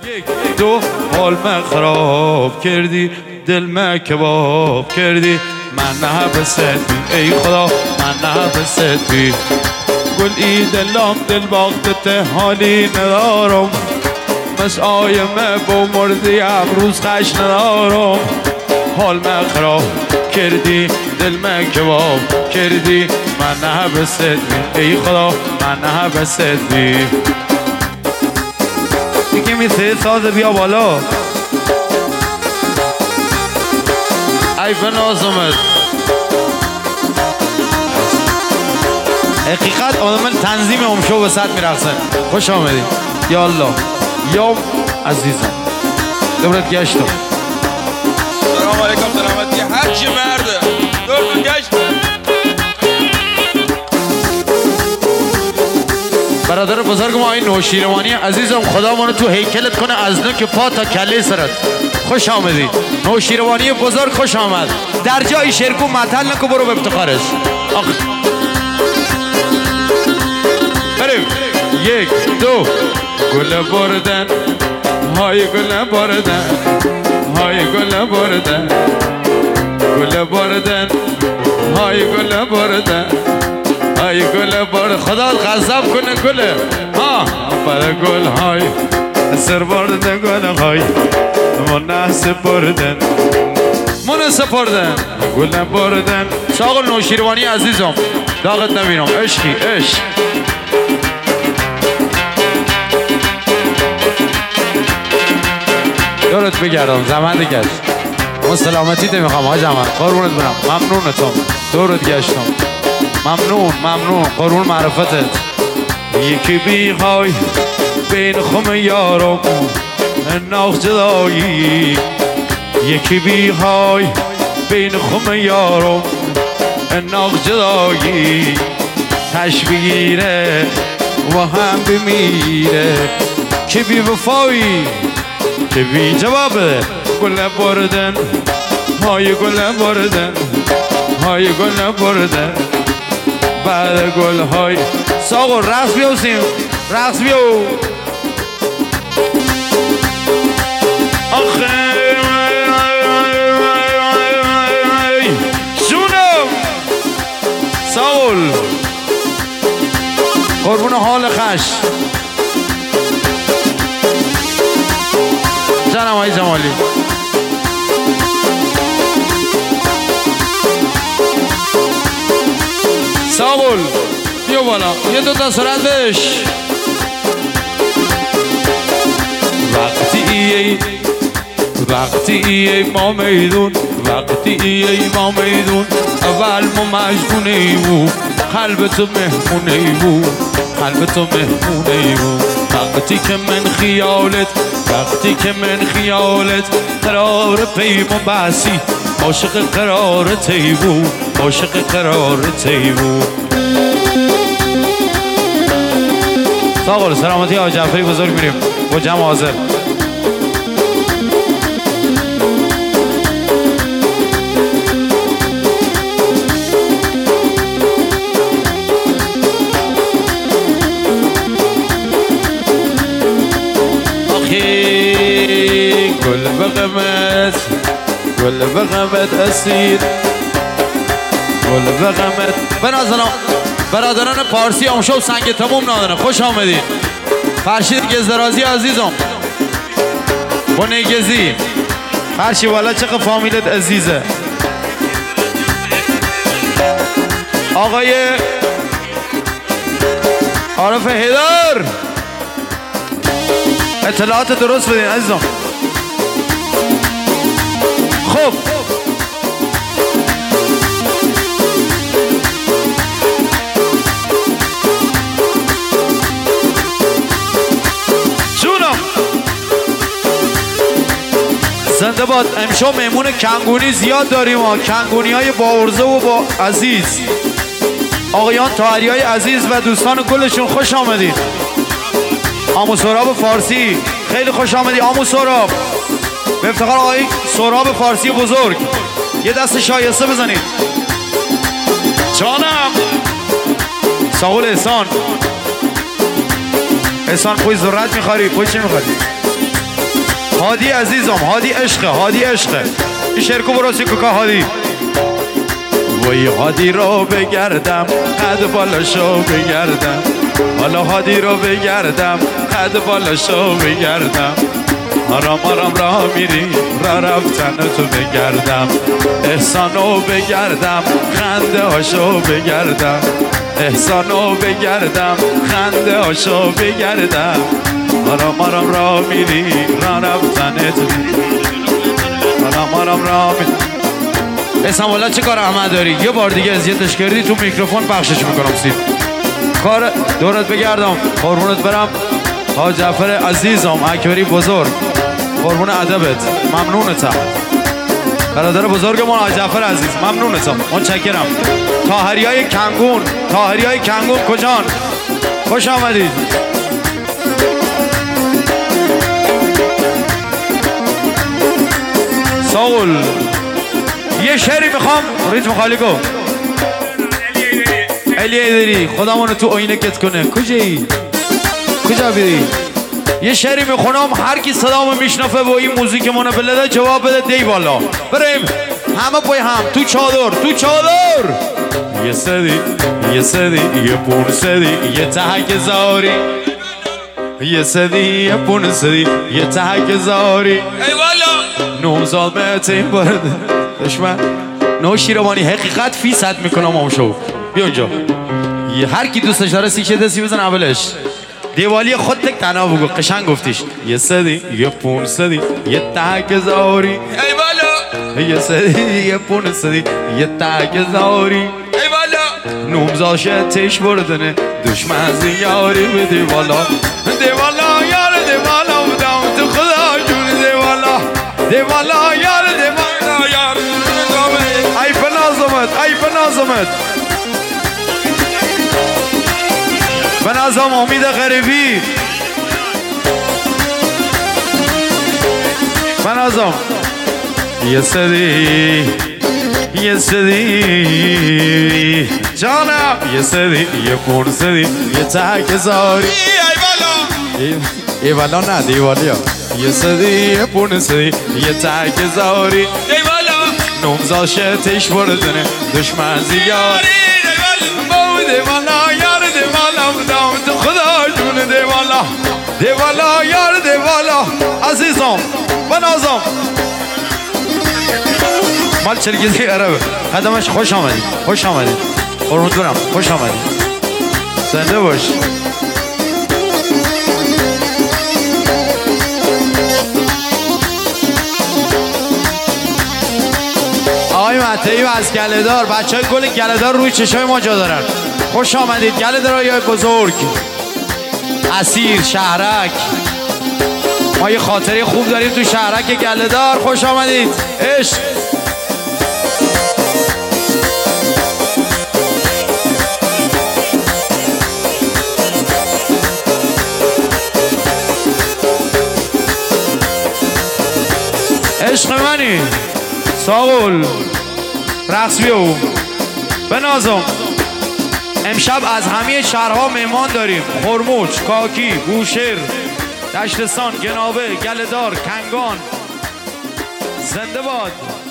یک دو حالم خراب کردی، دلم کباب کردی، من نحبست بی ای خدا، من نحبست بی. گل ای دلم دل باغتت حالی ندارم، مس آیمه با مردی امروز خش ندارم. حالم خراب کردی، دلم کباب کردی، من نحبست بی ای خدا، من نحبست بی. دیگه میسه ساز بیا بالا. ای فنازمت حقیقت آدم تنظیم امشو به صد میرقصن. خوش آمدید یالله یا عزیزم، دورت گشتم. سلام علیکم، سلامتی هر چی مرده دورتون گشتم. برادر بزرگ ما این نوشیروانی عزیزم، خدا منو تو هیکلت کنه از نوک پا تا کله سرت. خوش آمدید نوشیروانی بزرگ، خوش آمد. در جای شرکو معطل نکو، برو به افتخارش. بریم یک دو. گل بردن های گل بردن های گل بردن، گل بردن های گل بردن های گل بردن. خدا غضب کنه گله ها برای گل های سر بردن، گل های من سپردن، من سپردن، گل بردن. ساقل نوشیروانی عزیزم داغت نبینم، عشقی عشق. دورت بگردم زمان گشت، من سلامتیت میخوام ها جمعن، قربونت برم. ممنونتم، دورت گشتم. ممنون ممنون، قربون معرفتت. یکی بیخوای بین خم یارم ناخ جدایی، یکی بیخوای بین خم یارم ناخ جدایی. تش بگیره و هم بمیره، که بی وفایی که بی جوابه. گل بردن های گل بردن های گل بردن، بعد گل های. ساقل رقص بیوسیم، رقص بیو. آخه جونم ساقل، قربون حال خش جانم های جمالی. ساقل بیا بالا، یه دوتا سرعت بش. وقتی ای ما میدون، وقتی ای ما میدون، اول ما مجبونه ایمون، قلب تو مهمونه ایمون، قلب تو مهمونه ایمون. وقتی که من خیالت، وقتی که من خیالت، قرار پیمان بسی، عاشق قرار تیمون، عاشق قرار تیمون. ساقل سلامتی آقا جعفری بزرگ میریم با جمع حاضر. آخی گل بغمت، گل بغمت اسیر، گل بغمت. بنازنم برادران پارسی امشب سنگ تموم نادنه، خوش آمدید. فرشید گزدرازی عزیزم با نیگزی فرشی والا، چقدر فامیلت عزیزه. آقای عارف هیدر اطلاعات درست بدین عزیزم. خب زنده باد. امشب مهمون کنگونی زیاد داریم ها، کنگونی های با عرضه و با عزیز، آقایان طاهری های عزیز و دوستان گلشون، خوش آمدید. آمو سراب فارسی خیلی خوش آمدید. آمو سراب به افتخار آقای سراب فارسی بزرگ، یه دست شایسته بزنید. جانم ساقل احسان، احسان پوی ذرت میخواری؟ پوی چی میخواری؟ هادی عزیزم، هادی عشقه، هادی عشقه. این شرکو براسی کوکا هادی. وای هادی رو بگردم قد بالاشو بگردم، حالا هادی رو بگردم قد بالاشو بگردم. آرام آرام راه میری را رفتن تو بگردم، احسانو بگردم خنده هاشو بگردم، احسانو بگردم خنده هاشو بگردم. آرام آرام راه میری را رفتن تو، آرام آرام راه میری. اسم والا چه کار احمد داری؟ یه بار دیگه اذیتش کردی تو میکروفون پخشش میکنم. سید کار دورت بگردم، قربونت برم. حاج جعفر عزیزم، اکبری بزرگ، قربون ادبت، ممنونتم. برادر بزرگمون حاج جعفر عزیز، ممنونتم، متشکرم. طاهریای کنگون، طاهریای کنگون کجان؟ خوش آمدید. ساول یه شعری میخوام، ریتم خالی کن. علی ایدری خودمونو تو آینه کت کنه. کجایی؟ کجا بیدی؟ یه شعری میخونم، هر کی صدامو میشنفه و این موزیک منو بلده جواب بده دی والا. بریم همه پای هم تو چادر، تو چادر. یه سدی، یه سدی، یه پون سدی، یه تحک زاری. یه سدی، یه پون سدی، یه تحک زاری. ای والا 9 سال بهتین برده دشمن. نو شیروانی حقیقت فیصد میکنم آمشو. بیا اینجا. هر کی دوستش داره سیشه دستی بزن اولش. دیوالی خود تک تنها بگو، قشنگ گفتیش. یه سدی، یه پون سدی، یه تحک زاری. ای والا یه سدی، یه پون سدی، یه تحک زاری. ای والا نومزاشه تش بردنه دشمن زیاری به دیوالا. دیوالا یار دیوالا بودم تو خدا جون دیوالا. دیوالا یار دیوالا یار. ای بنازمت، ای بنازمت. بنازم امید غریبی. بنازم یه سدی، یه سدی جانم، یه سدی، یه پون سدی، یه تحک زاری. ای والا ای والا نه دیوالیا. یه سدی، یه پون سدی، یه تحک زاری. ای والا نومزاشه تش بردنه دشمن زیاری. دیوالا یار دیوالا بودم تو خدا جون دیوالا. دیوالا یار دیوالا عزیزم بنازم. مال چرگیزی عربه. قدمش خوش آمدید، خوش آمدید، قربونت برم، خوش آمدید، زنده باش. آقای مطهی و از گله‌دار، بچه های گل گله‌دار روی چشای ما جا دارن. خوش آمدید گله‌دارای بزرگ، اسیر، شهرک. ما یه خاطره خوب داریم تو شهرک گله‌دار. خوش آمدید. عشق عشق منی. ساقل رقص بیو بنازم. امشب از همه شهرها مهمان داریم. خرموش، کاکی، بوشهر، دشتستان، گناوه، گله‌دار، کنگان. زنده باد.